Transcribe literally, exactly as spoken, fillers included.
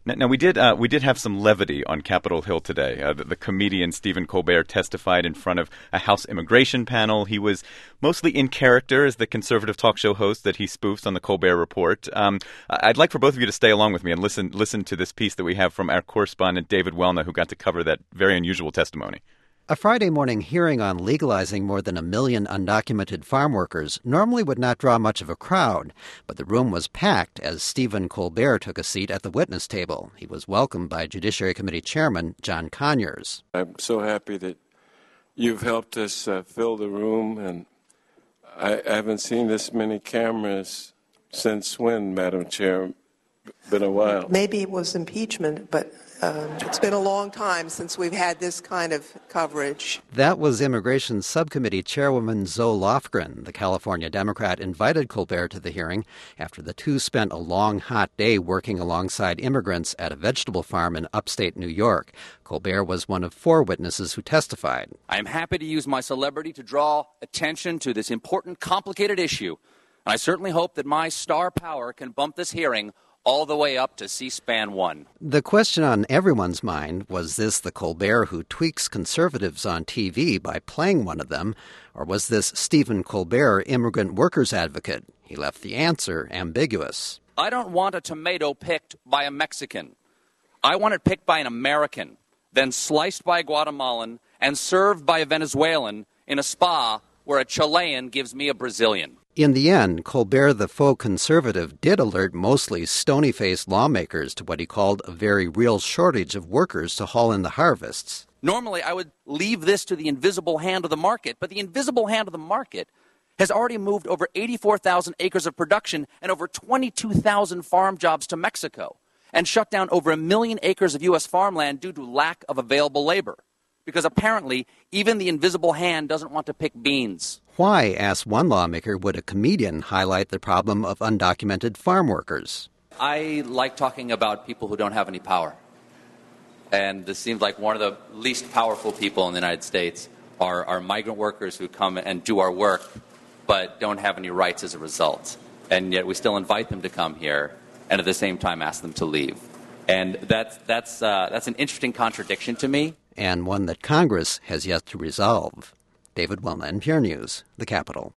Now, now we did uh, we did have some levity on Capitol Hill today. Uh, the, the comedian Stephen Colbert testified in front of a House immigration panel. He was mostly in character as the conservative talk show host that he spoofs on the Colbert Report. Um, I'd like for both of you to stay along with me and listen listen to this piece that we have from our correspondent David Welna, who got to cover that very unusual testimony. A Friday morning hearing on legalizing more than a million undocumented farm workers normally would not draw much of a crowd, but the room was packed as Stephen Colbert took a seat at the witness table. He was welcomed by Judiciary Committee Chairman John Conyers. I'm so happy that you've helped us uh, fill the room, and I, I haven't seen this many cameras since when, Madam Chair? Been a while. Maybe it was impeachment, but um, it's been a long time since we've had this kind of coverage. That was Immigration Subcommittee Chairwoman Zoe Lofgren. The California Democrat invited Colbert to the hearing after the two spent a long, hot day working alongside immigrants at a vegetable farm in upstate New York. Colbert was one of four witnesses who testified. I am happy to use my celebrity to draw attention to this important, complicated issue. And I certainly hope that my star power can bump this hearing all the way up to C-SPAN one. The question on everyone's mind was this the Colbert who tweaks conservatives on T V by playing one of them, or was this Stephen Colbert, immigrant workers advocate? He left the answer ambiguous. I don't want a tomato picked by a Mexican. I want it picked by an American, then sliced by a Guatemalan and served by a Venezuelan in a spa where a Chilean gives me a Brazilian. In the end, Colbert, the faux conservative, did alert mostly stony-faced lawmakers to what he called a very real shortage of workers to haul in the harvests. Normally, I would leave this to the invisible hand of the market, but the invisible hand of the market has already moved over eighty-four thousand acres of production and over twenty-two thousand farm jobs to Mexico, and shut down over a million acres of U S farmland due to lack of available labor. Because apparently, even the invisible hand doesn't want to pick beans. Why, asked one lawmaker, would a comedian highlight the problem of undocumented farm workers? I like talking about people who don't have any power. And this seems like one of the least powerful people in the United States are, are migrant workers who come and do our work, but don't have any rights as a result. And yet we still invite them to come here, and at the same time ask them to leave. And that's, that's, uh, that's an interesting contradiction to me. And one that Congress has yet to resolve. David Welna, N P R News, the Capitol.